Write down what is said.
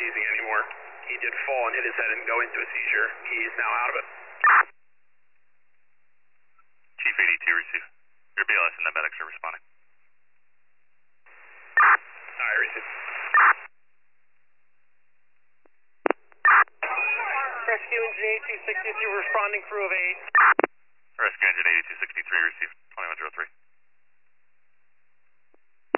seizing anymore. He did fall and hit his head and go into a seizure. He's now out of it. Chief 82, receive. Your BLS and the medics are responding. Alright, receive. Rescue Engine 8262 responding, crew of 8. Rescue Engine 8263, receive. 2103.